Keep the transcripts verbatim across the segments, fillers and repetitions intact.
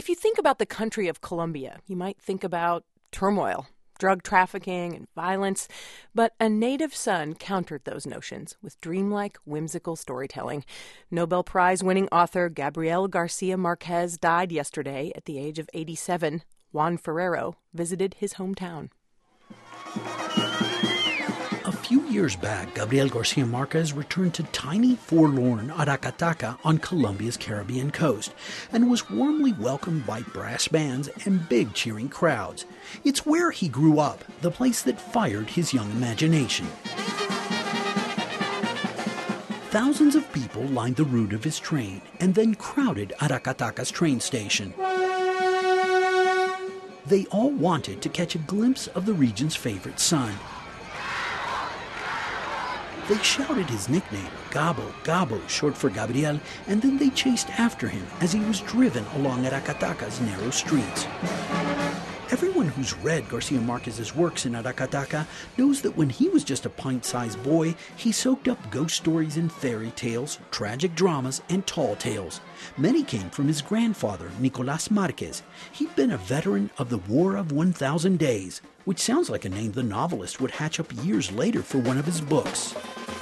If you think about the country of Colombia, you might think about turmoil, drug trafficking, and violence. But a native son countered those notions with dreamlike, whimsical storytelling. Nobel Prize-winning author Gabriel Garcia Marquez died yesterday at the age of eighty-seven. Juan Ferrero visited his hometown. A few years back, Gabriel Garcia Marquez returned to tiny, forlorn Aracataca on Colombia's Caribbean coast and was warmly welcomed by brass bands and big cheering crowds. It's where he grew up, the place that fired his young imagination. Thousands of people lined the route of his train and then crowded Aracataca's train station. They all wanted to catch a glimpse of the region's favorite son. They shouted his nickname, Gabo, Gabo, short for Gabriel, and then they chased after him as he was driven along Aracataca's narrow streets. Everyone who's read Garcia Marquez's works in Aracataca knows that when he was just a pint-sized boy, he soaked up ghost stories and fairy tales, tragic dramas, and tall tales. Many came from his grandfather, Nicolas Marquez. He'd been a veteran of the War of one thousand Days, which sounds like a name the novelist would hatch up years later for one of his books.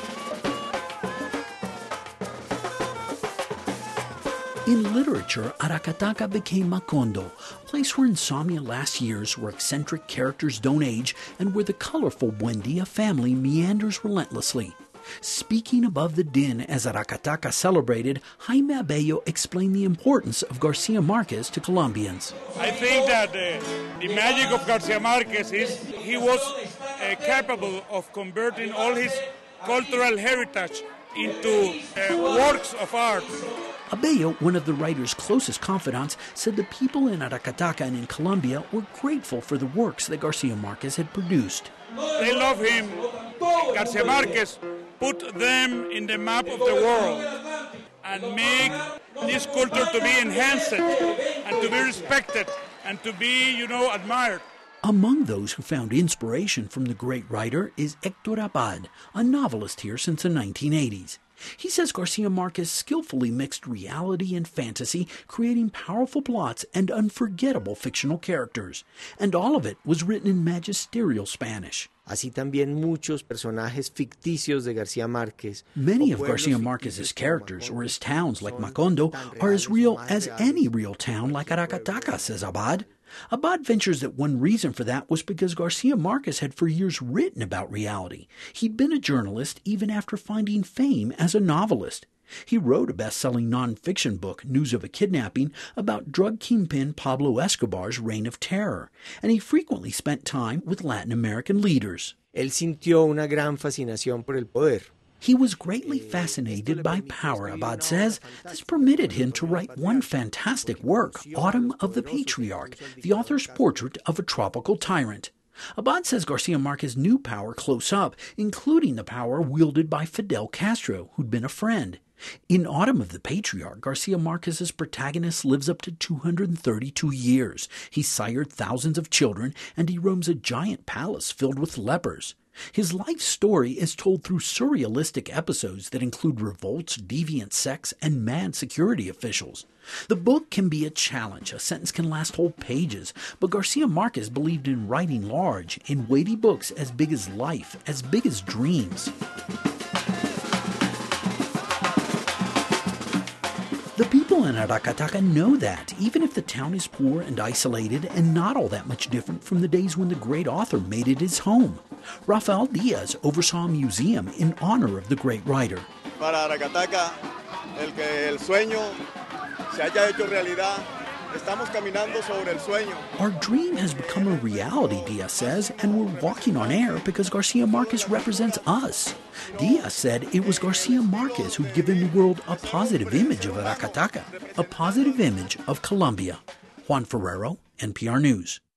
In literature, Aracataca became Macondo, a place where insomnia lasts years, where eccentric characters don't age, and where the colorful Buendia family meanders relentlessly. Speaking above the din as Aracataca celebrated, Jaime Abello explained the importance of Garcia Marquez to Colombians. I think that uh, the magic of Garcia Marquez is he was uh, capable of converting all his cultural heritage into uh, works of art. Abello, one of the writer's closest confidants, said the people in Aracataca and in Colombia were grateful for the works that Garcia Marquez had produced. They love him. Garcia Marquez put them in the map of the world and make this culture to be enhanced and to be respected and to be, you know, admired. Among those who found inspiration from the great writer is Hector Abad, a novelist here since the nineteen eighties. He says Garcia Marquez skillfully mixed reality and fantasy, creating powerful plots and unforgettable fictional characters. And all of it was written in magisterial Spanish. Así también muchos personajes ficticios de García Márquez. Many of Garcia Marquez's characters, or his towns like Macondo, are as real as any real town like Aracataca, says Abad. Abad ventures that one reason for that was because Garcia Marquez had for years written about reality. He'd been a journalist even after finding fame as a novelist. He wrote a best-selling nonfiction book, News of a Kidnapping, about drug kingpin Pablo Escobar's reign of terror, and he frequently spent time with Latin American leaders. Él sintió una gran fascinación por el poder. He was greatly fascinated by power, Abad says. This permitted him to write one fantastic work, Autumn of the Patriarch, the author's portrait of a tropical tyrant. Abad says Garcia Marquez knew power close up, including the power wielded by Fidel Castro, who'd been a friend. In Autumn of the Patriarch, Garcia Marquez's protagonist lives up to two hundred thirty-two years. He sired thousands of children, and he roams a giant palace filled with lepers. His life story is told through surrealistic episodes that include revolts, deviant sex, and mad security officials. The book can be a challenge. A sentence can last whole pages. But Garcia Marquez believed in writing large, in weighty books as big as life, as big as dreams. The people in Aracataca know that, even if the town is poor and isolated and not all that much different from the days when the great author made it his home. Rafael Diaz oversaw a museum in honor of the great writer. Para Aracataca, el que el sueño se haya hecho realidad. Estamos caminando sobre el sueño. Our dream has become a reality, Diaz says, and we're walking on air because Garcia Marquez represents us. Diaz said it was Garcia Marquez who'd given the world a positive image of Aracataca, a positive image of Colombia. Juan Ferrero, N P R News.